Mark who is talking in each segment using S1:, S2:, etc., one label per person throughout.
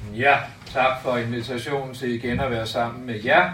S1: Ja, tak for invitationen til igen at være sammen med jer.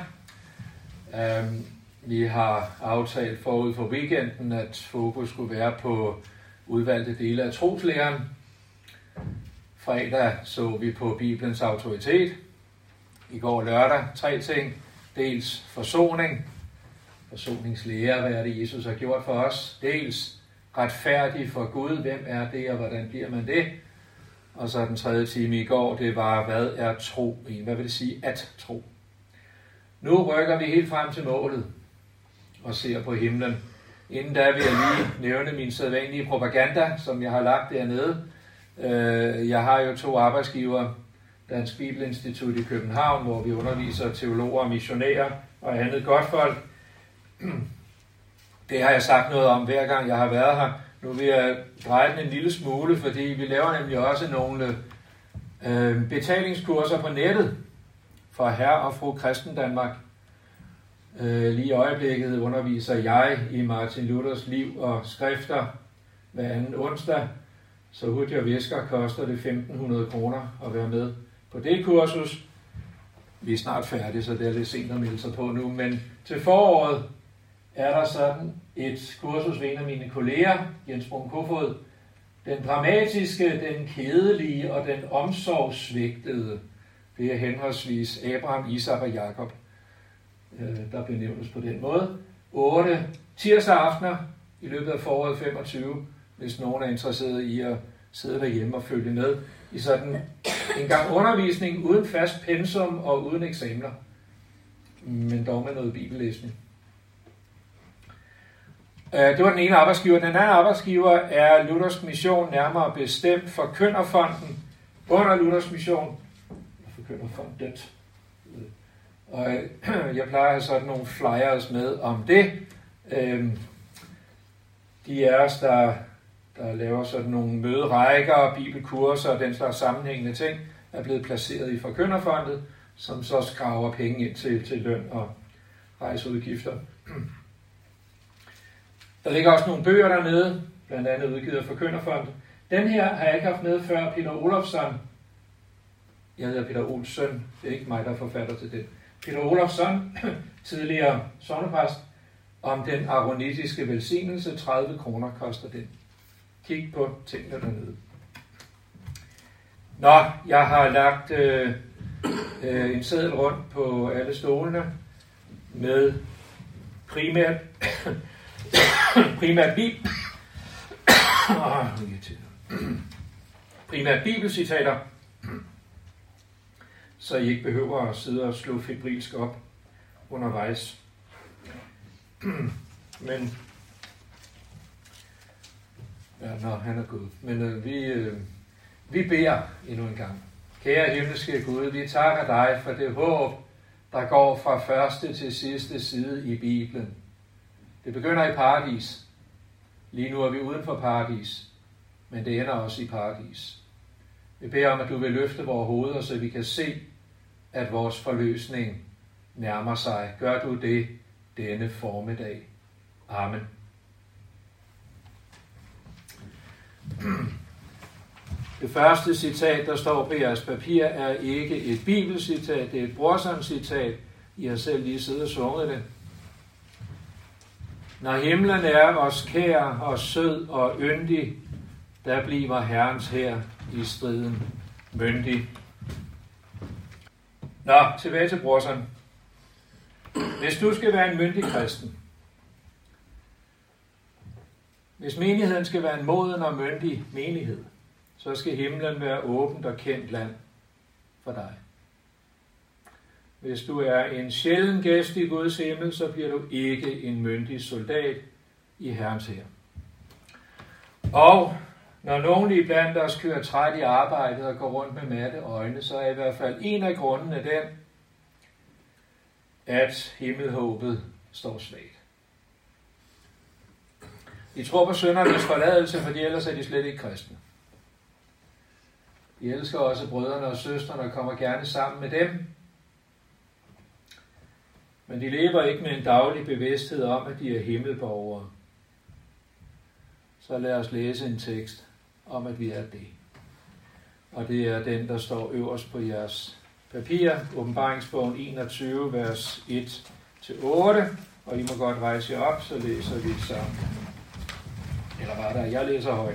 S1: Vi har aftalt forud for weekenden, at fokus skulle være på udvalgte dele af troslæren. Fredag så vi på Bibelens autoritet. I går lørdag 3 ting. Dels forsoning, forsoningslære, hvad er det Jesus har gjort for os. Dels retfærdig for Gud, hvem er det og hvordan bliver man det. Og så den 3. time i går, det var, hvad er tro? Hvad vil det sige at tro? Nu rykker vi helt frem til målet og ser på himlen. Inden da vil jeg lige nævne min sædvanlige propaganda, som jeg har lagt dernede. Jeg har jo 2 arbejdsgivere. Dansk Bibelinstitut i København, hvor vi underviser teologer, missionærer og andet godtfolk. Det har jeg sagt noget om hver gang jeg har været her. Nu vil jeg dreje den en lille smule, fordi vi laver nemlig også nogle betalingskurser på nettet for herre og fru Kristen Danmark. Lige i øjeblikket underviser jeg i Martin Luthers liv og skrifter hver anden onsdag. Så hurtigt jeg visker, koster det 1.500 kroner at være med på det kursus. Vi er snart færdige, så det er lidt sent at melde sig på nu. Men til foråret er der sådan et kursus ved en af mine kolleger, Jens Brun Kofod. Den dramatiske, den kedelige og den omsorgssvigtede. Det er henholdsvis Abraham, Isak og Jakob, der benævnes på den måde. 8 tirsdag aftener i løbet af foråret 25, hvis nogen er interesseret i at sidde derhjemme og følge med i sådan en gang undervisning uden fast pensum og uden eksamener, men dog med noget bibellæsning. Det var den ene arbejdsgiver. Den anden arbejdsgiver er Luthersk Mission, nærmere bestemt Forkynderfonden under Luthersk Mission. Forkynderfondet. Og jeg plejer at have sådan nogle flyers med om det. De af os, der laver sådan nogle møderækker, bibelkurser og den slags sammenhængende ting, er blevet placeret i Forkynderfondet, som så skraver penge ind til løn og rejseudgifter. Der ligger også nogle bøger dernede, blandt andet udgivet af Forkynderfondet. Den her har jeg ikke haft med før, Peter Olofsson. Jeg hedder Peter Olsson, det er ikke mig, der er forfatter til det. Peter Olofsson, tidligere sognepræst, om den aronitiske velsignelse. 30 kroner koster den. Kig på tingene dernede. Nå, jeg har lagt en seddel rundt på alle stolene med primært bibelcitater, så I ikke behøver at sidde og slå febrilsk op undervejs. Men han er gået. Men vi beder endnu en gang. Kære himmelske Gud, vi takker dig for det håb, der går fra første til sidste side i Bibelen. Det begynder i paradis. Lige nu er vi uden for paradis, men det ender også i paradis. Vi beder om, at du vil løfte vores hoveder, så vi kan se, at vores forløsning nærmer sig. Gør du det denne formiddag. Amen. Det første citat, der står på jeres papir, er ikke et bibelcitat, det er et Brorson-citat. I har selv lige siddet og sunget det. Når himlen er os kær og sød og yndig, der bliver Herrens hær i striden myndig. Nå, tilbage til Brorson. Hvis du skal være en myndig kristen, hvis menigheden skal være en moden og myndig menighed, så skal himlen være åbent og kendt land for dig. Hvis du er en sjælden gæst i Guds himmel, så bliver du ikke en myndig soldat i Herrens hær. Og når nogen iblandt os kører træt i arbejdet og går rundt med matte øjne, så er i hvert fald en af grundene den, at himmelhåbet står svagt. De tror på syndernes forladelse, for ellers er de slet ikke kristne. De elsker også brødrene og søstrene og kommer gerne sammen med dem. Men de lever ikke med en daglig bevidsthed om, at de er himmelborgere. Så lad os læse en tekst om, at vi er det. og det er den, der står øverst på jeres papir, Åbenbaringsbogen 21, vers 1-8, og I må godt rejse jer op, så læser vi sammen. Eller var der, jeg læser højt.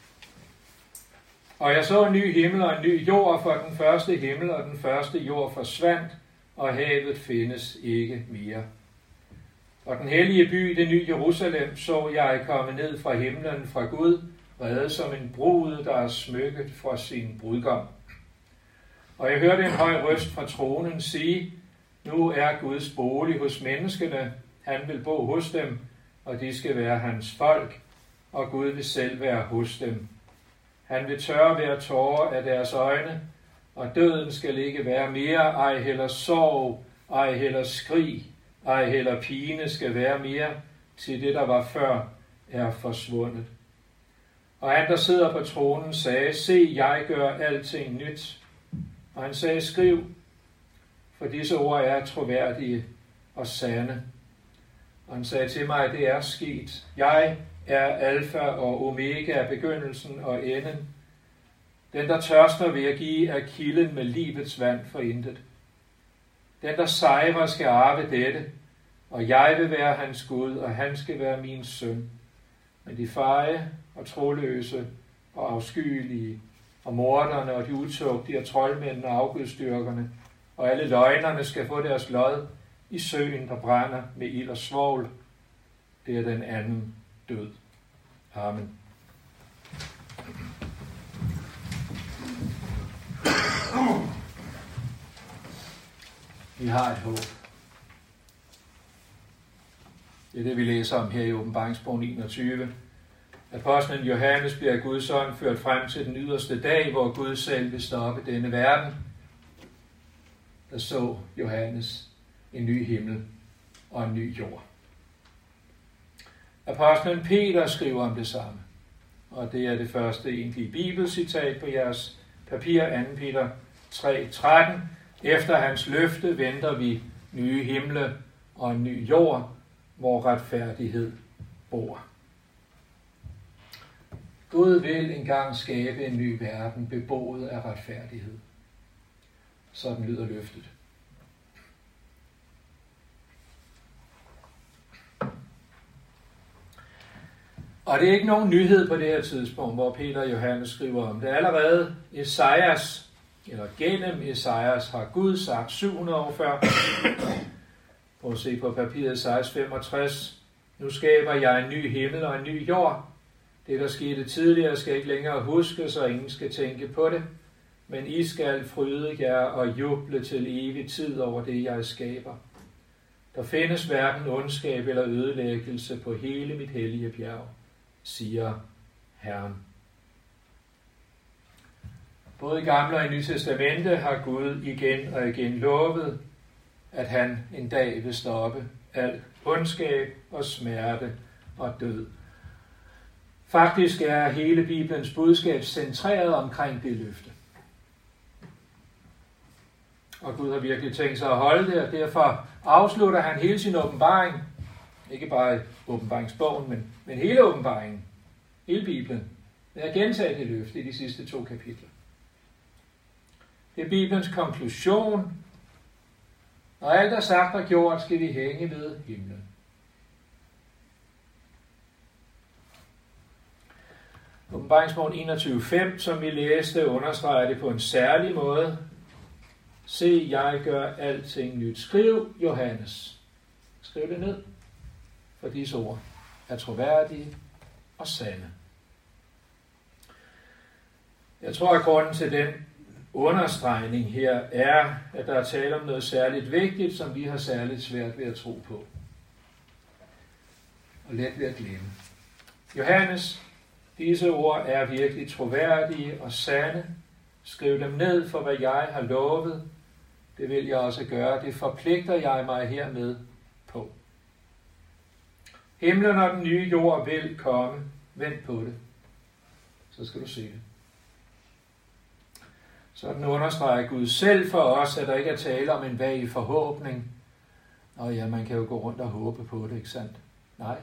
S1: Og jeg så en ny himmel og en ny jord, for den første himmel og den første jord forsvandt, og havet findes ikke mere. Og den hellige by, det nye Jerusalem, så jeg komme ned fra himlen fra Gud, reddet som en brud, der er smykket fra sin brudgom. Og jeg hørte en høj røst fra tronen sige, nu er Guds bolig hos menneskene, han vil bo hos dem, og de skal være hans folk, og Gud vil selv være hos dem. Han vil tørre hver tårer af deres øjne, og døden skal ikke være mere, ej heller sorg, ej heller skrig, ej heller pine skal være mere, til det, der var før, er forsvundet. Og han, der sidder på tronen, sagde, se, jeg gør alting nyt. Og han sagde, skriv, for disse ord er troværdige og sande. Og han sagde til mig, det er sket. Jeg er alfa og omega, begyndelsen og enden. Den, der tørster, vil jeg give af kilden med livets vand for intet. Den, der sejrer, skal arve dette, og jeg vil være hans Gud, og han skal være min søn. Men de feje og troløse og afskyelige, og morderne og de utugtige og troldmændene og afgudstyrkerne, og alle løgnerne skal få deres lod i søen, der brænder med ild og svovl. Det er den anden død. Amen. Vi har et håb. Det er det, vi læser om her i Åbenbaringsbogen 21. Apostlen Johannes bliver af Guds ånd ført frem til den yderste dag, hvor Gud selv vil stoppe denne verden. Der så Johannes en ny himmel og en ny jord. Apostlen Peter skriver om det samme, og det er det første egentlige bibelcitat på jeres papir, 2. Peter 3:13. Efter hans løfte venter vi nye himle og en ny jord, hvor retfærdighed bor. Gud vil engang skabe en ny verden, beboet af retfærdighed. Sådan lyder løftet. Og det er ikke nogen nyhed på det her tidspunkt, hvor Peter og Johannes skriver om det. Allerede Esajas, eller gennem Esajas, har Gud sagt 700 år før. Prøv at se på papiret Esajas 65. Nu skaber jeg en ny himmel og en ny jord. Det, der skete tidligere, skal ikke længere huske, så ingen skal tænke på det. Men I skal fryde jer og juble til evig tid over det, jeg skaber. Der findes hverken ondskab eller ødelæggelse på hele mit hellige bjerg, siger Herren. Både i Gamle og i Nye Testamente har Gud igen og igen lovet, at han en dag vil stoppe al ondskab og smerte og død. Faktisk er hele Bibelens budskab centreret omkring det løfte. Og Gud har virkelig tænkt sig at holde det, og derfor afslutter han hele sin åbenbaring, ikke bare åbenbaringsbogen, men hele åbenbaringen, hele Bibelen, med at gentage det løfte i de sidste 2 kapitler. Det er Bibelens konklusion. Når alt er sagt og gjort, skal vi hænge ved himlen. Åbenbaringsbogen 21:5, som vi læste, understreger det på en særlig måde. Se, jeg gør alting nyt. Skriv, Johannes. Skriv det ned, for disse ord er troværdige og sande. Jeg tror, at grunden til den understregning her er, at der er tale om noget særligt vigtigt, som vi har særligt svært ved at tro på. Og let ved at glemme. Johannes, disse ord er virkelig troværdige og sande. Skriv dem ned for, hvad jeg har lovet. Det vil jeg også gøre. Det forpligter jeg mig hermed på. Himlen og den nye jord vil komme. Vent på det. Så skal du se det. Sådan understreger Gud selv for os, at der ikke er tale om en vag forhåbning. Og ja, man kan jo gå rundt og håbe på det, ikke sandt? Nej.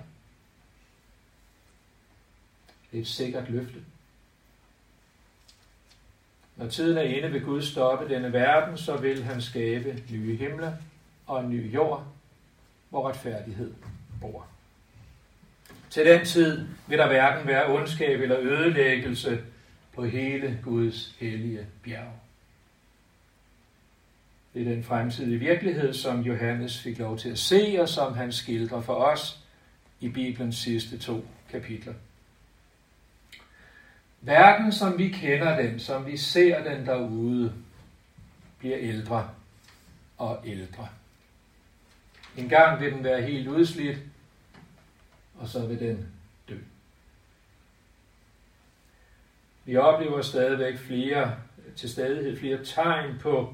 S1: Det er et sikkert løfte. Når tiden er inde, vil Gud stoppe denne verden, så vil han skabe nye himle og en ny jord, hvor retfærdighed bor. Til den tid vil der hverken være ondskab eller ødelæggelse på hele Guds hellige bjerg. Det er den fremtidige virkelighed, som Johannes fik lov til at se, og som han skildrer for os i Bibelens sidste 2 kapitler. Verden, som vi kender den, som vi ser den derude, bliver ældre og ældre. En gang vil den være helt udslidt, og så vil den dø. Vi oplever stadigvæk til stadighed flere tegn på,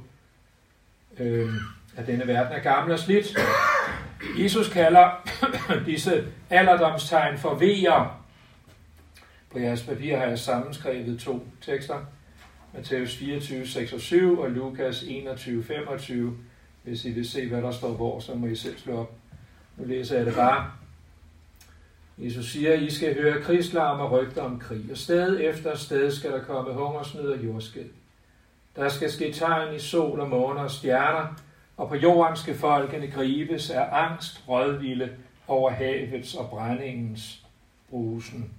S1: at denne verden er gammel og slidt. Jesus kalder disse alderdomstegn for vejer. På jeres papir har jeg sammenskrevet 2 tekster. Matthæus 24, 6 og 7 og Lukas 21, 25. Hvis I vil se, hvad der står hvor, så må I selv slå op. Nu læser jeg det bare. Jesus siger, I skal høre krigslarm og rygter om krig, og sted efter sted skal der komme hungersnød og jordskælv. Der skal ske tegn i sol og måne og stjerner, og på jorden skal folkene gribes af angst, rådvilde over havets og brændingens brusen.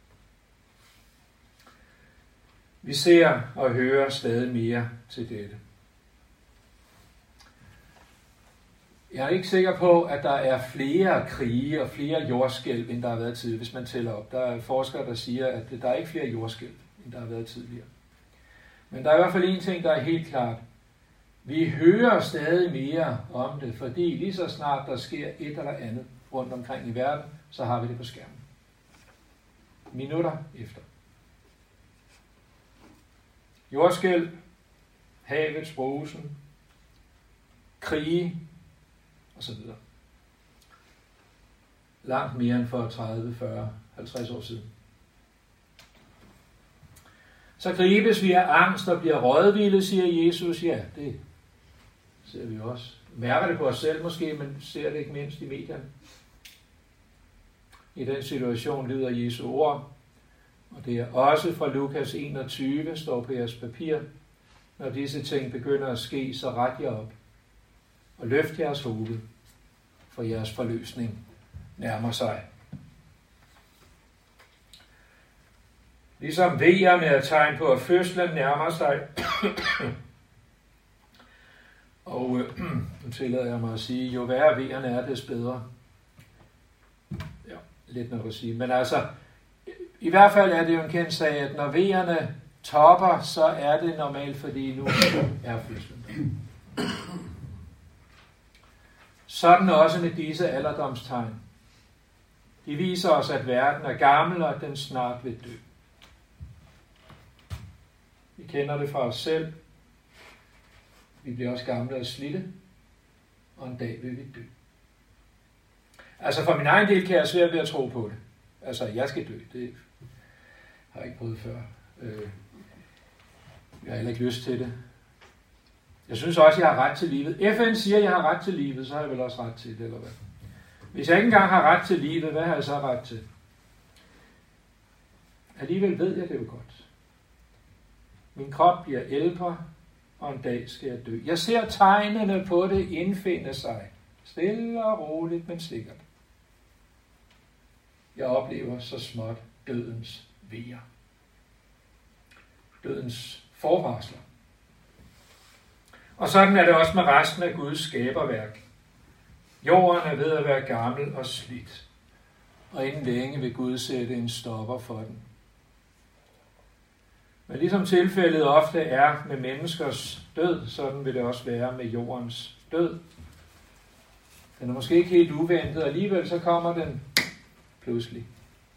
S1: Vi ser og hører stadig mere til dette. Jeg er ikke sikker på, at der er flere krige og flere jordskælv, end der har været tidligere, hvis man tæller op. Der er forskere, der siger, at der er ikke flere jordskælv, end der har været tidligere. Men der er i hvert fald en ting, der er helt klart. Vi hører stadig mere om det, fordi lige så snart der sker et eller andet rundt omkring i verden, så har vi det på skærmen. Minutter efter. Jordskælv, havets brusen, krige osv. Langt mere end for 30, 40, 50 år siden. Så gribes vi af angst og bliver rådvilde, siger Jesus. Ja, det ser vi også. Mærker det på os selv måske, men ser det ikke mindst i medierne. I den situation lyder Jesu ord, og det er også fra Lukas 21, står på jeres papir. Når disse ting begynder at ske, så ret jer op og løft jeres hoved, for jeres forløsning nærmer sig. Ligesom vejerne er tegn på, at fødslen nærmer sig. Og nu tillader jeg mig at sige, jo værre vejerne er, des bedre. Ja, lidt noget at sige. Men altså, i hvert fald er det jo en kendt sag, at når vejerne topper, så er det normalt, fordi nu er fødslen der. Sådan også med disse alderdomstegn. De viser os, at verden er gammel, og at den snart vil dø. Vi kender det fra os selv. Vi bliver også gamle og slidte, og en dag vil vi dø. Altså for min egen del kan jeg svært ved at tro på det. Altså, jeg skal dø. Det har jeg ikke prøvet før. Jeg har heller ikke lyst til det. Jeg synes også, jeg har ret til livet. FN siger, at jeg har ret til livet, så har jeg vel også ret til det, eller hvad? Hvis jeg ikke engang har ret til livet, hvad har jeg så ret til? Alligevel ved jeg det jo godt. Min krop bliver ældre, og en dag skal jeg dø. Jeg ser tegnene på det indfinde sig. Stille og roligt, men sikkert. Jeg oplever så småt dødens vejer. Dødens forvarsler. Og sådan er det også med resten af Guds skaberværk. Jorden er ved at være gammel og slidt, og inden længe vil Gud sætte en stopper for den. Men ligesom tilfældet ofte er med menneskers død, sådan vil det også være med jordens død. Den er måske ikke helt uventet, og alligevel så kommer den pludselig.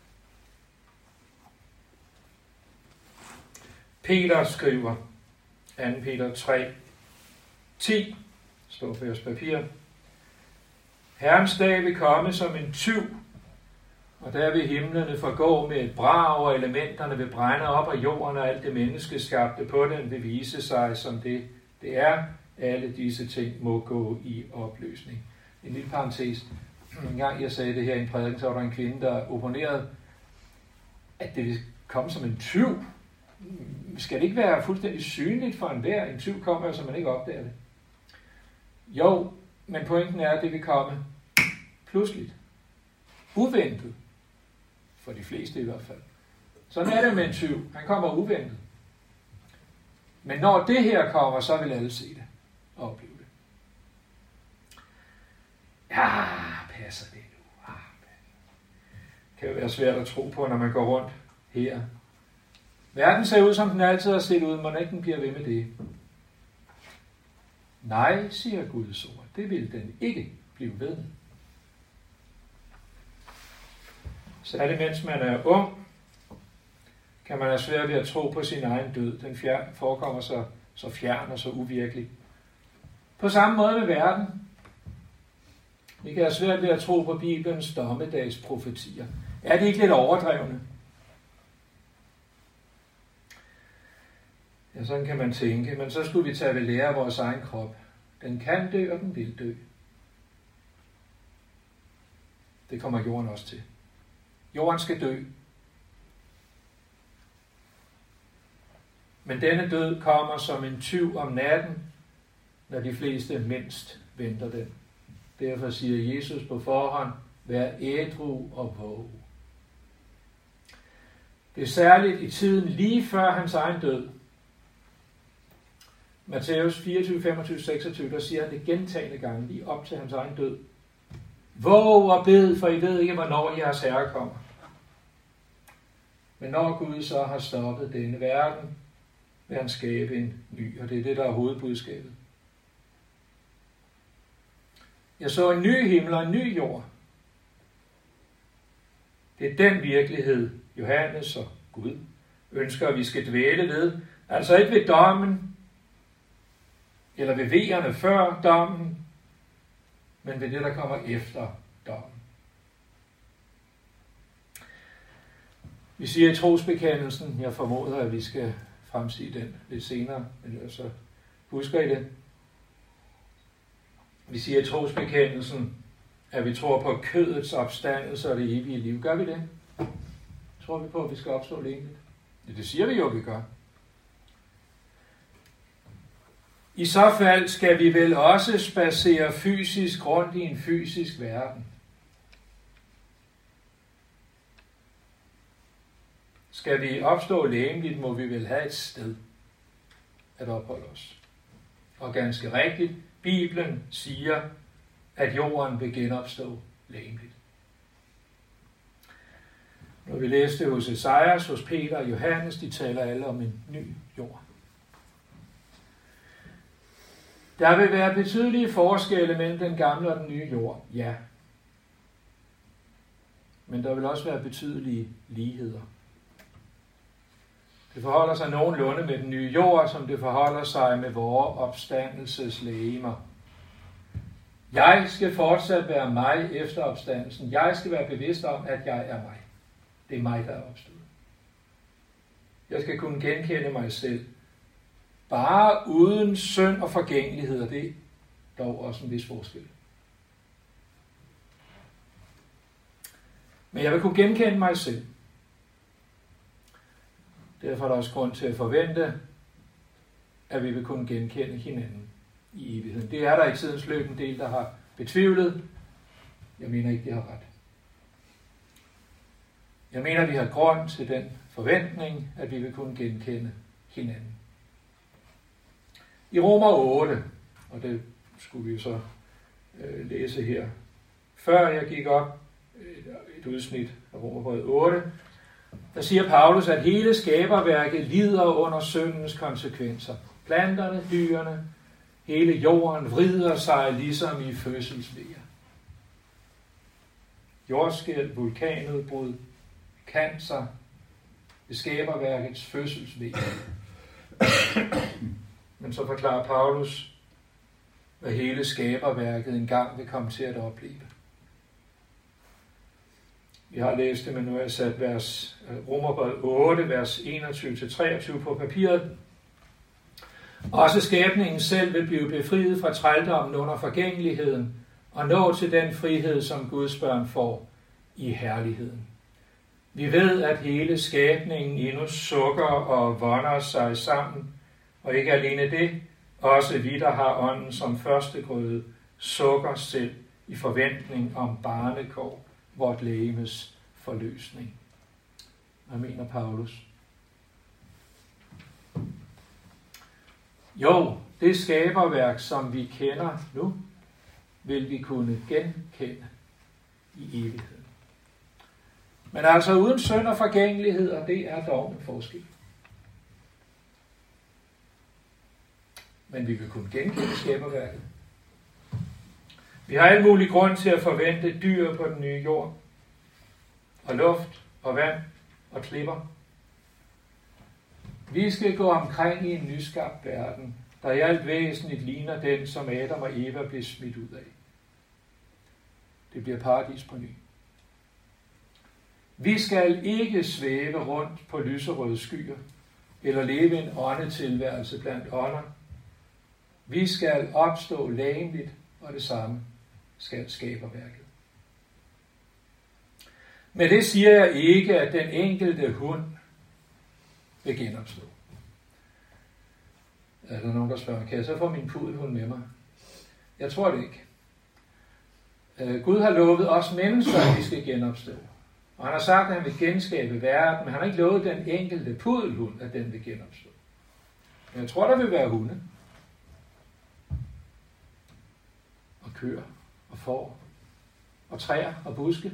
S1: Peter skriver, 2. Peter 3, 10, står på jeres papir. Herrens dag vil komme som en tyv, og der vil himlene forgå med et brag, og elementerne vil brænde op af jorden, og alt det menneskeskabte på den vil vise sig som det er. Alle disse ting må gå i opløsning. En lille parentes. En gang jeg sagde det her i en prædiken, så var der en kvinde, der opponerede, at det vil komme som en tyv. skal det ikke være fuldstændig synligt for enhver? En tyv kommer, så man ikke opdager det. Jo, men pointen er, at det vil komme pludseligt. Uventet. For de fleste i hvert fald. Sådan er det med en tyv. Han kommer uventet. Men når det her kommer, så vil alle se det og opleve det. Ja, passer det nu? Det kan jo være svært at tro på, når man går rundt her. Verden ser ud, som den altid har set ud, men ikke den bliver ved med det. Nej, siger Guds ord. Det vil den ikke blive ved. Særligt mens man er ung, kan man have svært ved at tro på sin egen død. Den forekommer så fjern og så uvirkelig. På samme måde med verden. Vi kan have svært ved at tro på Bibelens dommedagsprofetier. Er det ikke lidt overdrevne? Ja, sådan kan man tænke, men så skulle vi tage ved lære af vores egen krop. Den kan dø, og den vil dø. Det kommer jorden også til. Jorden skal dø. Men denne død kommer som en tyv om natten, når de fleste mindst venter den. Derfor siger Jesus på forhånd, vær ædru og våg. Det er særligt i tiden lige før hans egen død. Matthæus 24, 25, 26, der siger han det gentagne gange lige op til hans egen død. Våg og bed, for I ved ikke, hvornår jeres herre kommer. Men når Gud så har stoppet denne verden, vil han skabe en ny, og det er det, der er hovedbudskabet. Jeg så en ny himmel og en ny jord. Det er den virkelighed, Johannes og Gud ønsker, at vi skal dvæle ved. Altså ikke ved dommen, eller ved vejerne før dommen, men ved det, der kommer efter dommen. Vi siger i trosbekendelsen, jeg formoder, at vi skal fremsige den lidt senere, men så husker I det. Vi siger i trosbekendelsen, at vi tror på kødets opstandelse og det evige liv. Gør vi det? Tror vi på, at vi skal opstå legemligt? Ja, det siger vi jo, at vi gør. I så fald skal vi vel også spacere fysisk rundt i en fysisk verden. Skal vi opstå legemligt, må vi vel have et sted at opholde os. Og ganske rigtigt, Bibelen siger, at jorden vil genopstå legemligt. Når vi læste hos Esajas, hos Peter og Johannes, de taler alle om en ny jord. Der vil være betydelige forskelle mellem den gamle og den nye jord, ja. Men der vil også være betydelige ligheder. Det forholder sig nogenlunde med den nye jord, som det forholder sig med vores opstandelseslegemer. Jeg skal fortsat være mig efter opstandelsen. Jeg skal være bevidst om, at jeg er mig. Det er mig, der er opstået. Jeg skal kunne genkende mig selv. Bare uden synd og forgængelighed, og det er dog også en vis forskel. Men jeg vil kunne genkende mig selv. Derfor er der også grund til at forvente, at vi vil kunne genkende hinanden i evigheden. Det er der i tidens løb en del, der har betvivlet. Jeg mener ikke, de har ret. Jeg mener, at vi har grund til den forventning, at vi vil kunne genkende hinanden. I Romer 8, og det skulle vi jo så læse her, før jeg gik op, et udsnit af Romerbrevet 8, der siger Paulus, at hele skaberværket lider under syndens konsekvenser. Planterne, dyrene, hele jorden vrider sig ligesom i fødselsvejer. Jordskælv, vulkanudbrud, cancer, det skaberværkets fødselsvejer. Men så forklarer Paulus, hvad hele skaberværket engang vil komme til at opleve. Vi har læst det, men nu har jeg sat Romerbrevet 8, vers 21-23 på papiret. Også skabningen selv vil blive befriet fra trældommen under forgængeligheden og nå til den frihed, som Guds børn får i herligheden. Vi ved, at hele skabningen endnu sukker og vonder sig sammen, og ikke alene det, også vi, der har ånden som førstegrøde, sukker selv i forventning om barnekår, vort legemes forløsning. Hvad mener Paulus? Jo, det skaberværk, som vi kender nu, vil vi kunne genkende i evigheden. Men altså uden synd og forgængelighed, og det er dog en forskel. Men vi vil kunne genkende skaberværket. Vi har alle mulige grund til at forvente dyr på den nye jord, og luft, og vand, og klipper. Vi skal gå omkring i en nyskabt verden, der i alt væsentligt ligner den, som Adam og Eva blev smidt ud af. Det bliver paradis på ny. Vi skal ikke svæve rundt på lyserøde skyer, eller leve en åndetilværelse blandt ånder. Vi skal opstå legemligt, og det samme skal skaberværket. Med det siger jeg ikke, at den enkelte hund vil genopstå. Er der nogen, der spørger, kan jeg så få min pudelhund med mig? Jeg tror det ikke. Gud har lovet os mennesker, at vi skal genopstå. Og han har sagt, at han vil genskabe verden, men han har ikke lovet den enkelte pudelhund, at den vil genopstå. Men jeg tror, der vil være hunde. Og køer, og får, og træer, og buske.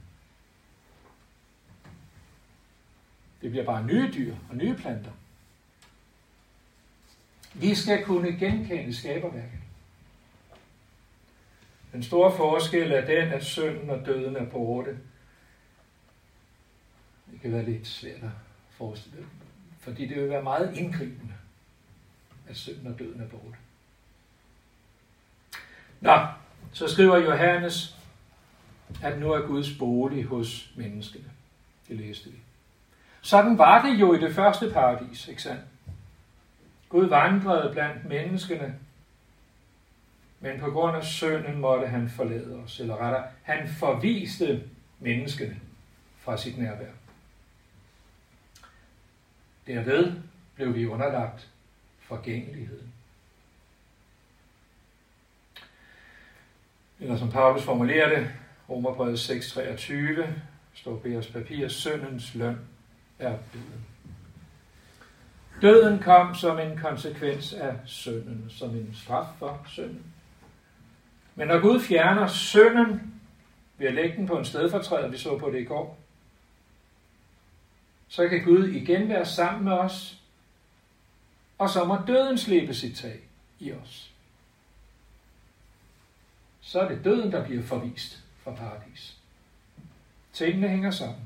S1: Det bliver bare nye dyr og nye planter. Vi skal kunne genkende skaberværket. Den store forskel er den, at synden og døden er borte. Det kan være lidt svært at forestille, fordi det vil være meget indgribende, at synden og døden er borte. Nå, så skriver Johannes, at nu er Guds bolig hos menneskene. Det læste vi. Sådan var det jo i det første paradis, ikke sandt? Gud vandrede blandt menneskene, men på grund af synden måtte han forlade os, eller rettere, han forviste menneskene fra sit nærvær. Derved blev vi underlagt forgængeligheden. Eller som Paulus formulerer det, Romerbrevet 6:23, står på jeres papir, syndens løn er døden. Døden kom som en konsekvens af synden, som en straf for synden. Men når Gud fjerner synden ved at lægge den på en stedfortræder, vi så på det i går, så kan Gud igen være sammen med os, og så må døden slippe sit tag i os. Så er det døden, der bliver forvist fra paradis. Tingene hænger sammen.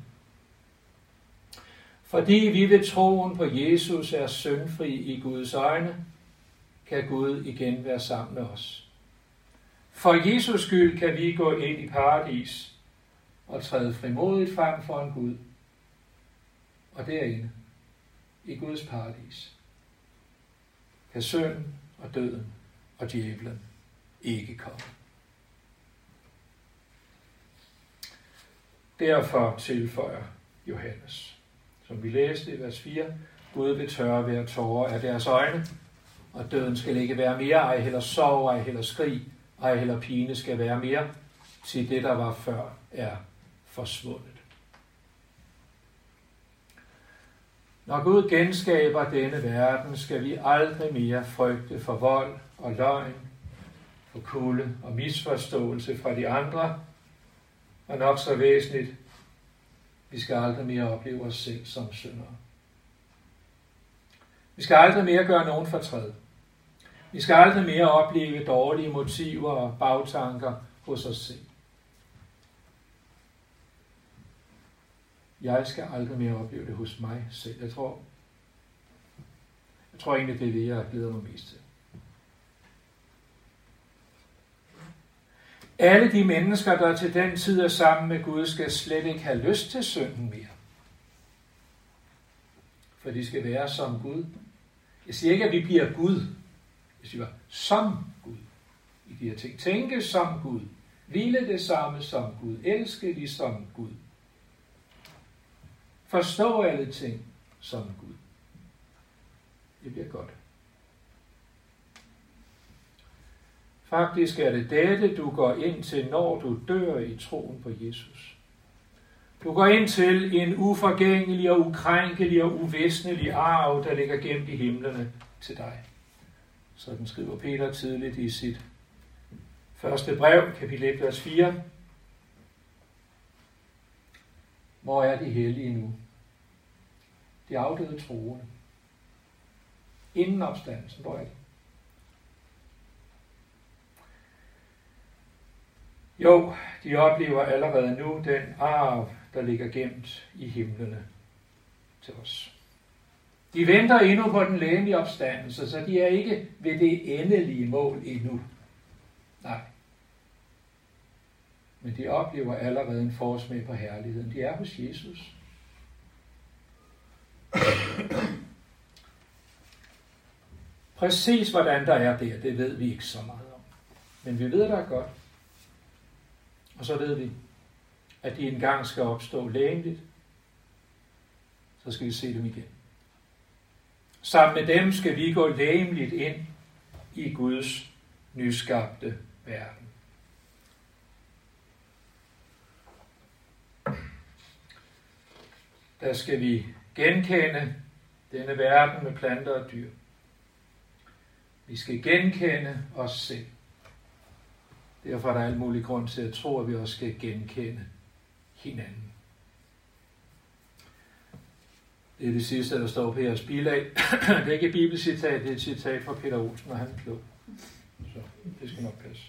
S1: Fordi vi ved troen på Jesus er syndfri i Guds øjne, kan Gud igen være sammen med os. For Jesus skyld kan vi gå ind i paradis og træde frimodigt frem for en Gud. Og derinde, i Guds paradis, kan synden og døden og djævlen ikke komme. Derfor tilføjer Johannes, som vi læste i vers 4, Gud vil tørre hver tårer af deres øjne, og døden skal ikke være mere, ej heller sorg, ej heller skrig, ej heller pine skal være mere, til det, der var før, er forsvundet. Når Gud genskaber denne verden, skal vi aldrig mere frygte for vold og løgn, for kulde og misforståelse fra de andre, og nok så væsentligt, vi skal aldrig mere opleve os selv som syndere. Vi skal aldrig mere gøre nogen fortræd. Vi skal aldrig mere opleve dårlige motiver og bagtanker hos os selv. Jeg skal aldrig mere opleve det hos mig selv. Jeg tror egentlig, det er det, jeg glæder mig mest til. Alle de mennesker, der til den tid er sammen med Gud, skal slet ikke have lyst til synden mere. For de skal være som Gud. Jeg siger ikke, at vi bliver Gud. Jeg siger som Gud i de her ting. Tænke som Gud. Hvile det samme som Gud. Elske ligesom Gud. forstå alle ting som Gud. Det bliver godt. Faktisk er det dette, du går ind til, når du dør i troen på Jesus. Du går ind til en uforgængelig og ukrænkelig og uvæsnelig arv, der ligger gemt i himlene til dig. Sådan skriver Peter tidligt i sit første brev, kapitel 1, vers 4. Hvor er de hellige nu? De afdøde troende. Inden opstandelsen, hvor er de? Jo, de oplever allerede nu den arv, der ligger gemt i himlene til os. De venter endnu på den legemlige opstandelse, så de er ikke ved det endelige mål endnu. Nej. Men de oplever allerede en forsmag på herligheden. De er hos Jesus. Præcis hvordan der er der, det ved vi ikke så meget om. Men vi ved, der er godt. Og så ved vi, at de engang skal opstå legemligt. Så skal vi se dem igen. Sammen med dem skal vi gå legemligt ind i Guds nyskabte verden. Der skal vi genkende denne verden med planter og dyr. Vi skal genkende os selv. Derfor er der alt mulig grund til at tro, at vi også skal genkende hinanden. Det er det sidste, der står på jeres bilag. Det er ikke et bibelcitat, det er et citat fra Peter Olsen, og han er klog. Så det skal nok passe.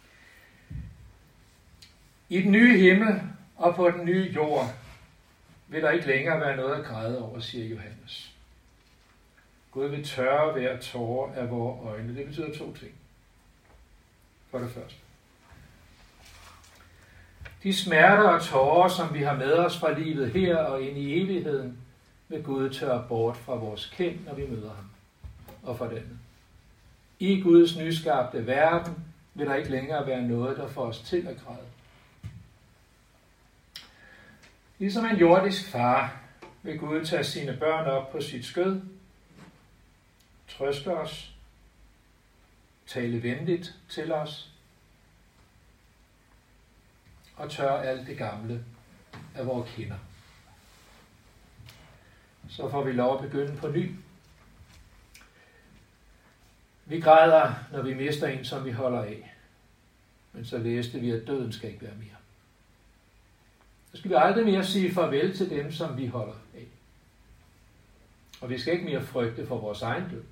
S1: I den nye himmel og på den nye jord vil der ikke længere være noget at græde over, siger Johannes. Gud vil tørre hver tåre af vores øjne. Det betyder 2 ting. For det første. De smerter og tårer, som vi har med os fra livet her og ind i evigheden, vil Gud tørre bort fra vores kind, når vi møder ham. Og for det andet. I Guds nyskabte verden vil der ikke længere være noget, der får os til at græde. Ligesom en jordisk far vil Gud tage sine børn op på sit skød, trøste os, tale venligt til os og tørre alt det gamle af vores kinder. Så får vi lov at begynde på ny. Vi græder, når vi mister en, som vi holder af. Men så læste vi, at døden skal ikke være mere. Så skal vi aldrig mere sige farvel til dem, som vi holder af. Og vi skal ikke mere frygte for vores egen død.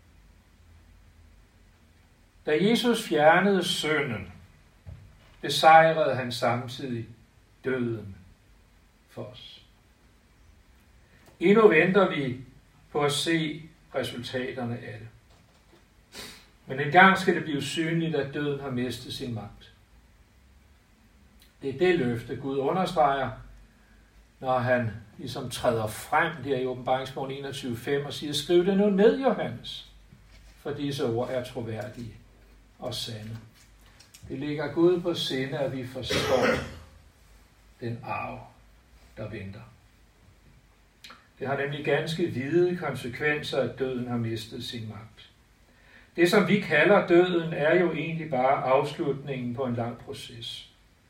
S1: Da Jesus fjernede synden, besejrede han samtidig døden for os. Endnu venter vi på at se resultaterne af det. Men engang skal det blive synligt, at døden har mistet sin magt. Det er det løfte, Gud understreger, når han ligesom træder frem der i Åbenbaringsbogen 21:5 og siger, skriv det nu ned, Johannes, for disse ord er troværdige og sande. Det ligger Gud på sinde, at vi forstår den arv, der venter. Det har nemlig ganske vide konsekvenser, at døden har mistet sin magt. Det, som vi kalder døden, er jo egentlig bare afslutningen på en lang proces.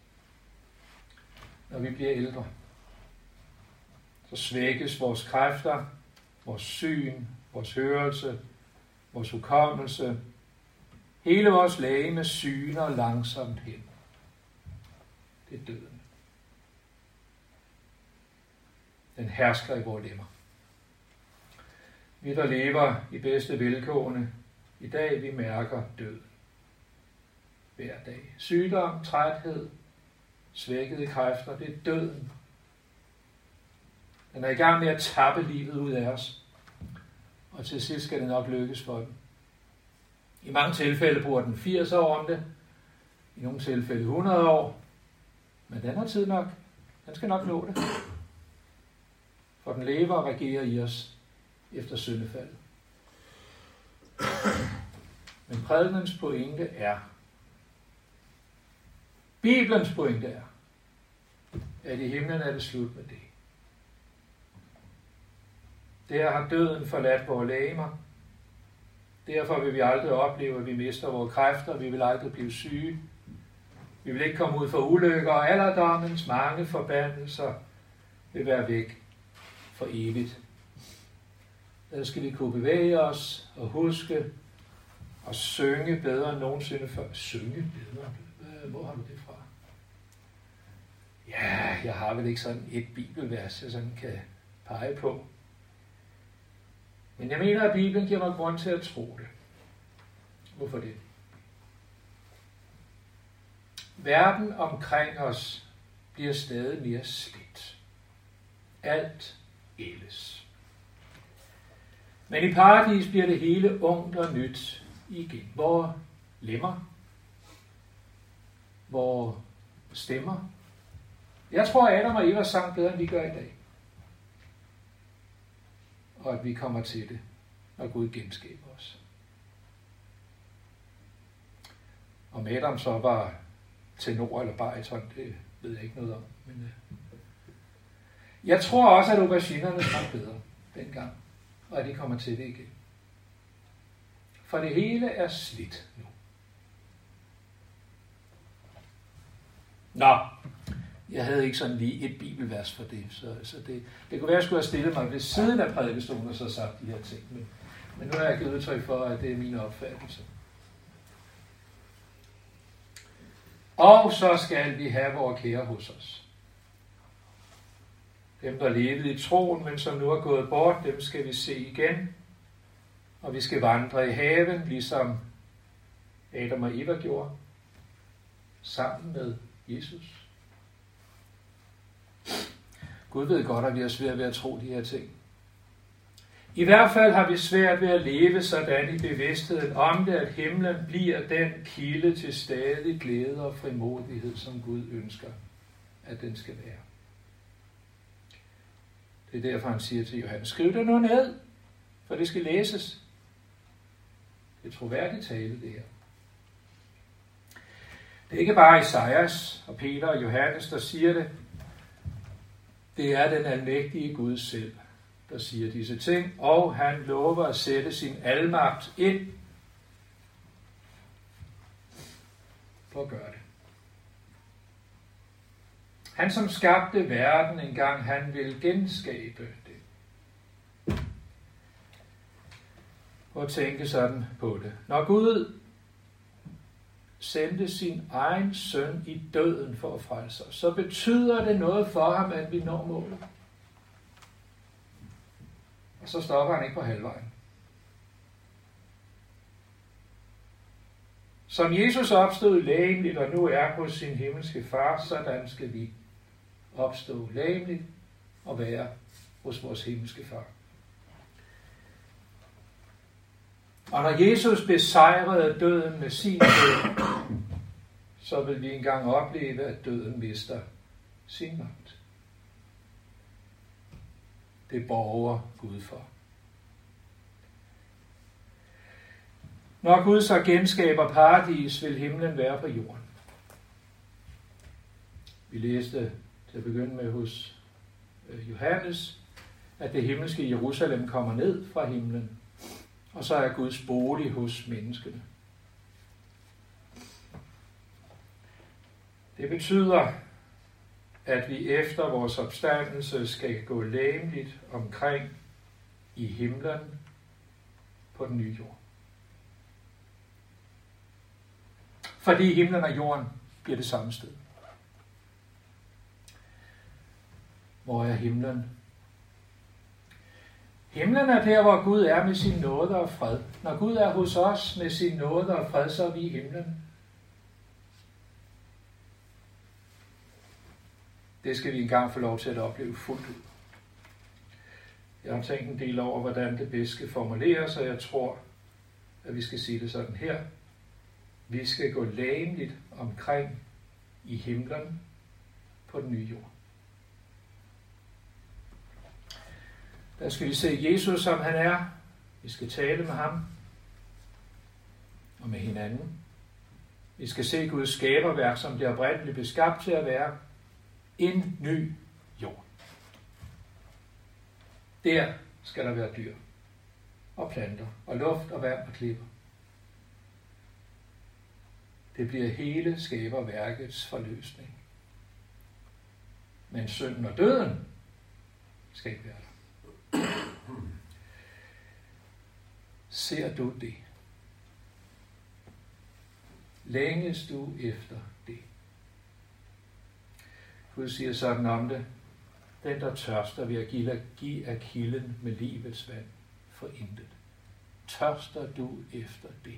S1: Når vi bliver ældre, så svækkes vores kræfter, vores syn, vores hørelse, vores hukommelse. Hele vores legeme syner langsomt hen. Det er døden. Den hersker i vores lemmer. Vi, der lever i bedste velgående, i dag vi mærker døden. Hver dag. Sygdom, træthed, svækkede kræfter, det er døden. Den er i gang med at tappe livet ud af os. Og til sidst skal det nok lykkes for den. I mange tilfælde bruger den 80 år om det. I nogle tilfælde 100 år. Men den har tid nok. Den skal nok nå det. For den lever og regerer i os efter syndefaldet. Men prædikenens pointe er, Bibelens pointe er, at i himlen er det slut med det. Der har døden forladt vores legemer. Derfor vil vi aldrig opleve, at vi mister vores kræfter. Vi vil aldrig blive syge. Vi vil ikke komme ud for ulykker, og alderdommens mange forbandelser vil være væk for evigt. Der skal vi kunne bevæge os og huske og synge bedre end nogensinde før. Synge bedre? Hvor har du det fra? Ja, jeg har vel ikke sådan et bibelvers, jeg sådan kan pege på. Men jeg mener, at Bibelen giver mig grund til at tro det. Hvorfor det? Verden omkring os bliver stadig mere slidt. Alt ældes. Men i paradis bliver det hele ungt og nyt igen. Hvor lemmer, hvor stemmer. Jeg tror, at Adam og Eva sang bedre, end vi gør i dag. Og at vi kommer til det, når Gud genskaber os. Om Adam så var tenor eller bariton, det ved jeg ikke noget om. Men jeg tror også, at auberginerne sang bedre dengang, og at de kommer til det igen. For det hele er slidt nu. Nå, jeg havde ikke sådan lige et bibelvers for det, så det kunne være, at jeg skulle have stillet mig ved siden af prædikestolen og så sagt de her ting. Men nu har jeg givet udtryk for, at det er min opfattelse. Og så skal vi have vores kære hos os. Dem, der levede i troen, men som nu er gået bort, dem skal vi se igen. Og vi skal vandre i haven, ligesom Adam og Eva gjorde, sammen med Jesus. Gud ved godt, at vi har svært ved at tro de her ting. I hvert fald har vi svært ved at leve sådan i bevidstheden om det, at himlen bliver den kilde til stadig glæde og frimodighed, som Gud ønsker, at den skal være. Det er derfor, han siger til Johannes, skriv det nu ned, for det skal læses. Det er troværdigt tale, det her. Det er ikke bare Esajas og Peter og Johannes, der siger det. Det er den almægtige Gud selv, der siger disse ting, og han lover at sætte sin almagt ind for at gøre det. Han, som skabte verden engang, han vil genskabe det. Prøv at tænke sådan på det. Når Gud sendte sin egen søn i døden for at frelse os, så betyder det noget for ham, at vi når målet. Og så stopper han ikke på halvvejen. Som Jesus opstod legemligt og nu er hos sin himmelske far, sådan skal vi opstå legemligt og være hos vores himmelske far. Og når Jesus besejrede døden med sin død, så vil vi engang opleve, at døden mister sin magt. Det borger Gud for. Når Gud så genskaber paradis, vil himlen være på jorden. Vi læste til at begynde med hos Johannes, at det himmelske Jerusalem kommer ned fra himlen, og så er Guds bolig hos menneskene. Det betyder, at vi efter vores opstandelse skal gå legemligt omkring i himlen på den nye jord. Fordi himlen og jorden bliver det samme sted. Hvor er himlen? Himlen er der, hvor Gud er med sin nåde og fred. Når Gud er hos os med sin nåde og fred, så er vi i himlen. Det skal vi engang få lov til at opleve fuldt ud. Jeg har tænkt en del over, hvordan det bedst skal formuleres, og jeg tror, at vi skal sige det sådan her. Vi skal gå legemligt omkring i himlen på den nye jord. Der skal vi se Jesus, som han er. Vi skal tale med ham og med hinanden. Vi skal se Guds skaberværk, som det oprindeligt blev skabt til at være en ny jord. Der skal der være dyr og planter og luft og vand og klipper. Det bliver hele skaberværkets forløsning. Men synden og døden skal ikke være der. Ser du det? Længes du efter det? Gud siger sådan om det. Den, der tørster, vil jeg give af kilden med livets vand for intet. Tørster du efter det?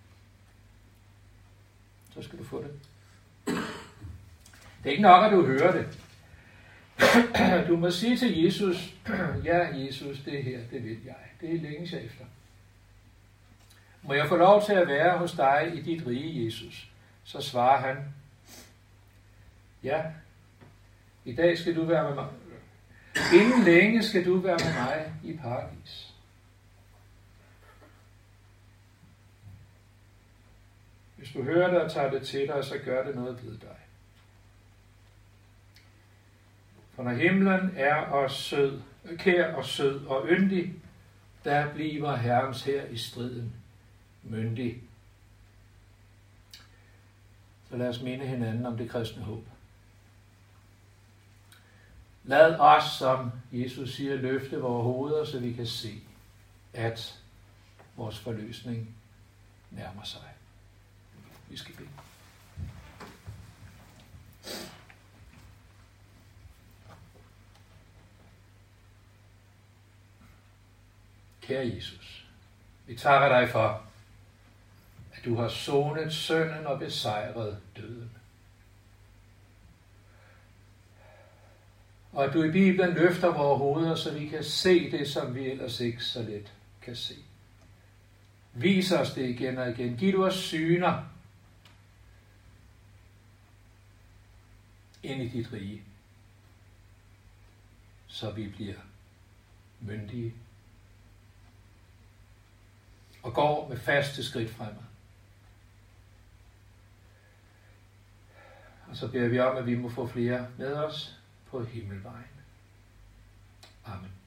S1: Så skal du få det. Det er ikke nok, at du hører det. Du må sige til Jesus, ja Jesus, det her, det vil jeg. Det længes jeg efter. Må jeg få lov til at være hos dig i dit rige, Jesus? Så svarer han, ja, i dag skal du være med mig. Inden længe skal du være med mig i paradis. Hvis du hører det og tager det til dig, så gør det noget ved dig. For når himlen er os sød, kær og sød og yndig, der bliver Herrens her i striden myndig. Så lad os minde hinanden om det kristne håb. Lad os, som Jesus siger, løfte vores hoveder, så vi kan se, at vores forløsning nærmer sig. Vi skal bede. Kære Jesus, vi takker dig for, at du har sonet synden og besejret døden. Og at du i Bibelen løfter vores hoveder, så vi kan se det, som vi ellers ikke så let kan se. Vis os det igen og igen. Giv du os syner ind i dit rige, så vi bliver myndige og går med faste skridt fremad. Og så beder vi om, at vi må få flere med os på himmelvejen. Amen.